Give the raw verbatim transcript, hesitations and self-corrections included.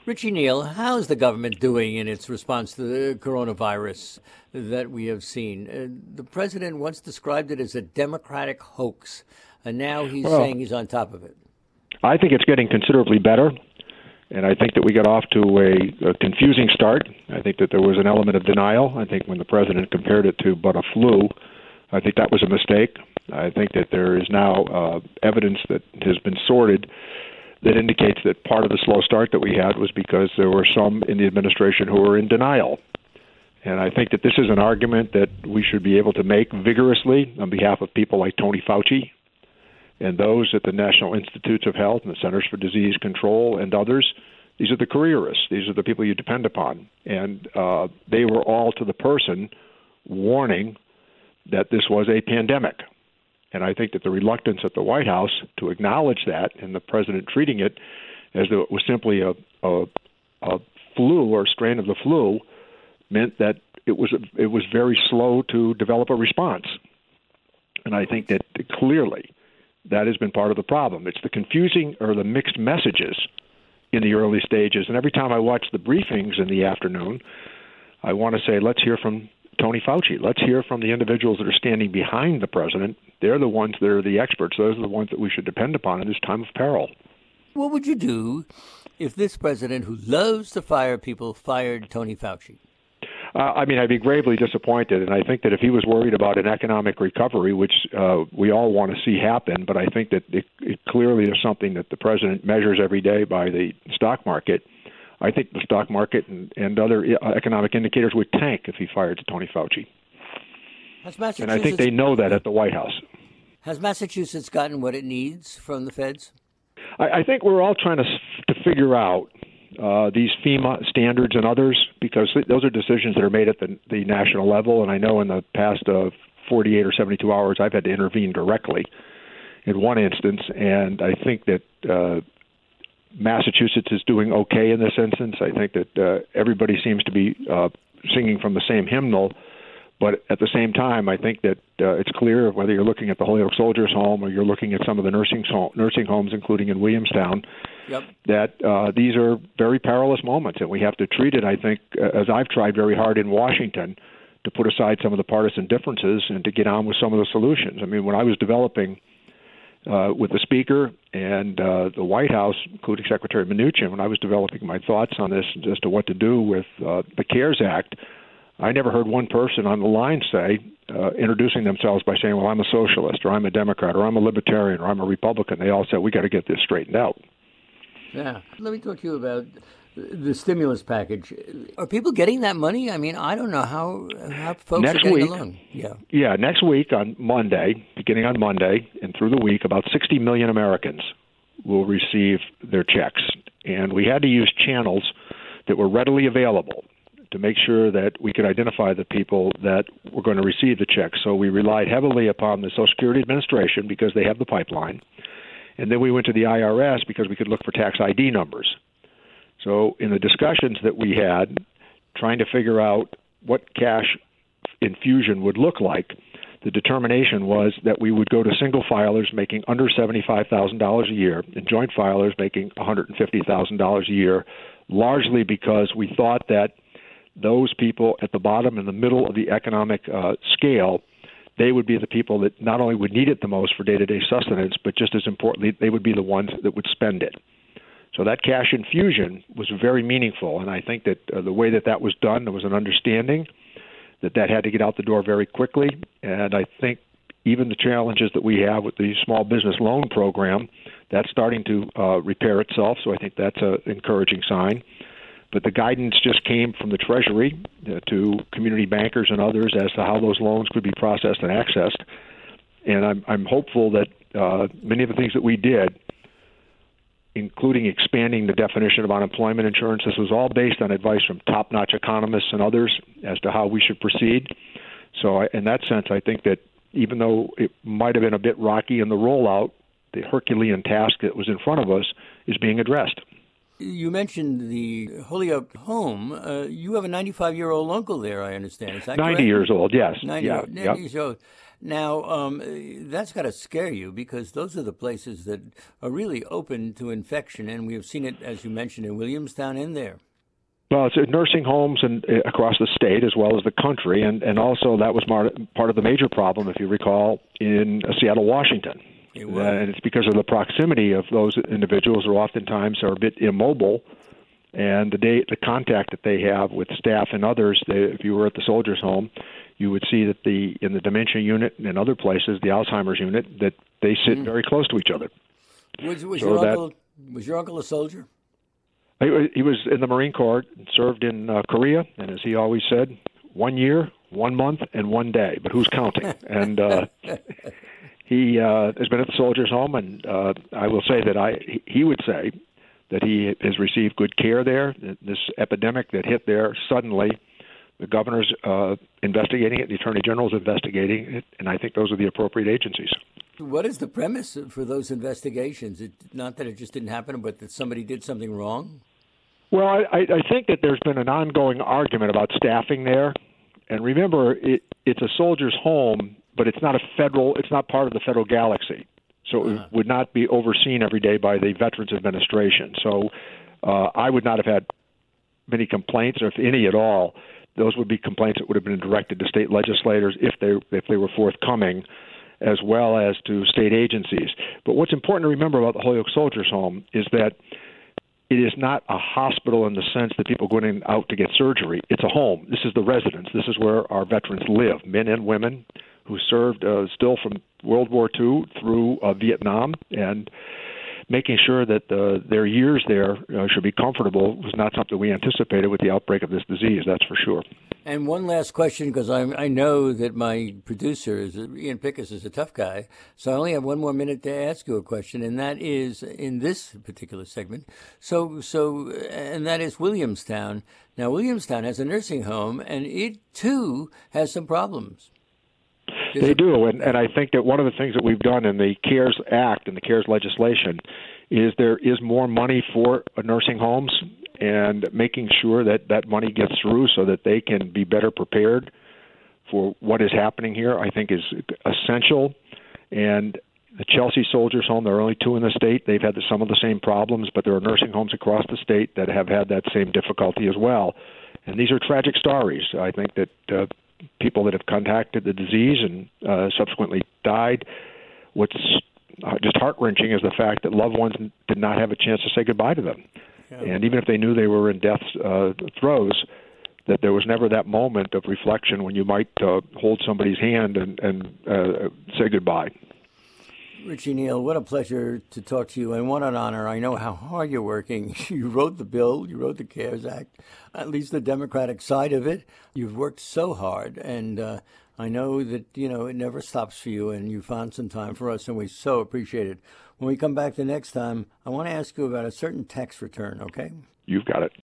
Richie Neal, how's the government doing in its response to the coronavirus that we have seen? Uh, the president once described it as a Democratic hoax, and now he's Well, saying he's on top of it. I think it's getting considerably better, and I think that we got off to a, a confusing start. I think that there was an element of denial. I think when the president compared it to but a flu, I think that was a mistake. I think that there is now uh, evidence that has been sorted that indicates that part of the slow start that we had was because there were some in the administration who were in denial. And I think that this is an argument that we should be able to make vigorously on behalf of people like Tony Fauci and those at the National Institutes of Health and the Centers for Disease Control and others. These are the careerists. These are the people you depend upon. And uh, they were all to the person warning that this was a pandemic. And I think that the reluctance at the White House to acknowledge that and the president treating it as though it was simply a, a, a flu or strain of the flu meant that it was it was very slow to develop a response. And I think that clearly that has been part of the problem. It's the confusing or the mixed messages in the early stages. And every time I watch the briefings in the afternoon, I want to say, let's hear from Tony Fauci. Let's hear from the individuals that are standing behind the president. They're the ones that are the experts. Those are the ones that we should depend upon in this time of peril. What would you do if this president, who loves to fire people, fired Tony Fauci? Uh, I mean, I'd be gravely disappointed, and I think that if he was worried about an economic recovery, which uh, we all want to see happen, but I think that it, it clearly is something that the president measures every day by the stock market, I think the stock market and, and other economic indicators would tank if he fired Tony Fauci. And I think they know that at the White House. Has Massachusetts gotten what it needs from the feds? I, I think we're all trying to to figure out uh, these FEMA standards and others, because th- those are decisions that are made at the, the national level. And I know in the past uh, forty-eight or seventy-two hours, I've had to intervene directly in one instance. And I think that uh, Massachusetts is doing okay in this instance. I think that uh, everybody seems to be uh, singing from the same hymnal. But at the same time, I think that uh, it's clear, whether you're looking at the Holyoke Soldiers Home or you're looking at some of the nursing home, nursing homes, including in Williamstown, yep. that uh, these are very perilous moments, and we have to treat it, I think, as I've tried very hard in Washington, to put aside some of the partisan differences and to get on with some of the solutions. I mean, when I was developing uh, with the Speaker and uh, the White House, including Secretary Mnuchin, when I was developing my thoughts on this as to what to do with uh, the CARES Act, I never heard one person on the line say, uh, introducing themselves by saying, well, I'm a socialist, or I'm a Democrat, or I'm a libertarian, or I'm a Republican. They all said, we got to get this straightened out. Yeah. Let me talk to you about the stimulus package. Are people getting that money? I mean, I don't know how, how folks next are getting week, along. Yeah. Yeah, next week on Monday, beginning on Monday and through the week, about sixty million Americans will receive their checks. And we had to use channels that were readily available to make sure that we could identify the people that were going to receive the checks. So we relied heavily upon the Social Security Administration because they have the pipeline. And then we went to the I R S because we could look for tax I D numbers. So in the discussions that we had, trying to figure out what cash infusion would look like, the determination was that we would go to single filers making under seventy-five thousand dollars a year and joint filers making one hundred fifty thousand dollars a year, largely because we thought that those people at the bottom and the middle of the economic uh, scale, they would be the people that not only would need it the most for day-to-day sustenance, but just as importantly, they would be the ones that would spend it. So that cash infusion was very meaningful, and I think that uh, the way that that was done, there was an understanding that that had to get out the door very quickly, and I think even the challenges that we have with the small business loan program, that's starting to uh, repair itself, so I think that's an encouraging sign. But the guidance just came from the Treasury uh, to community bankers and others as to how those loans could be processed and accessed. And I'm, I'm hopeful that uh, many of the things that we did, including expanding the definition of unemployment insurance, this was all based on advice from top-notch economists and others as to how we should proceed. So I, in that sense, I think that even though it might have been a bit rocky in the rollout, the Herculean task that was in front of us is being addressed. You mentioned the Holyoke home. Uh, you have a ninety-five-year-old uncle there, I understand. Is that ninety correct? years old, yes. ninety, yeah, ninety yep. So now, um, that's got to scare you because those are the places that are really open to infection, and we have seen it, as you mentioned, in Williamstown and there. Well, it's nursing homes and uh, across the state as well as the country, and, and also that was mar- part of the major problem, if you recall, in uh, Seattle, Washington. It Uh, and was. it's because of the proximity of those individuals who oftentimes are a bit immobile, and the day, the contact that they have with staff and others. They, if you were at the soldiers' home, you would see that the in the dementia unit and other places, the Alzheimer's unit, that they sit Mm. very close to each other. Was, was So your that- uncle was your uncle a soldier? He he was in the Marine Corps, served in uh, Korea, and as he always said, one year, one month, and one day. But who's counting? and uh, he uh, has been at the soldiers' home, and uh, I will say that I he- he would say that he has received good care there. This epidemic that hit there suddenly, the governor's uh, investigating it, the attorney general's investigating it, and I think those are the appropriate agencies. What is the premise for those investigations? It, not that it just didn't happen, but that somebody did something wrong? Well, I, I think that there's been an ongoing argument about staffing there. And remember, it, it's a soldier's home, but it's not a federal, it's not part of the federal galaxy. So Uh-huh. it would not be overseen every day by the Veterans Administration. So uh, I would not have had many complaints, or if any at all. Those would be complaints that would have been directed to state legislators if they if they were forthcoming, as well as to state agencies. But what's important to remember about the Holyoke Soldiers Home is that it is not a hospital in the sense that people go in and out to get surgery. It's a home. This is the residence. This is where our veterans live, men and women who served uh, still from World War Two through uh, Vietnam. And making sure that uh, their years there uh, should be comfortable was not something we anticipated with the outbreak of this disease, that's for sure. And one last question, because I I know that my producer, is Ian Pickus, is a tough guy, so I only have one more minute to ask you a question, and that is in this particular segment. So, so, and that is Williamstown. Now, Williamstown has a nursing home, and it too has some problems. There's They a- do, and, and I think that one of the things that we've done in the CARES Act and the CARES legislation is there is more money for nursing homes, and making sure that that money gets through so that they can be better prepared for what is happening here, I think is essential. And the Chelsea Soldiers Home, there are only two in the state. They've had some of the same problems, but there are nursing homes across the state that have had that same difficulty as well. And these are tragic stories. I think that uh, people that have contacted the disease and uh, subsequently died, what's uh, just heart-wrenching is the fact that loved ones did not have a chance to say goodbye to them. Yeah. And even if they knew they were in death's uh, throes, that there was never that moment of reflection when you might uh, hold somebody's hand and, and uh, say goodbye. Richie Neal, what a pleasure to talk to you, and what an honor. I know how hard you're working. You wrote the bill, you wrote the CARES Act, at least the Democratic side of it. You've worked so hard, and uh, I know that, you know, it never stops for you, and you found some time for us, and we so appreciate it. When we come back the next time, I want to ask you about a certain tax return, okay? You've got it.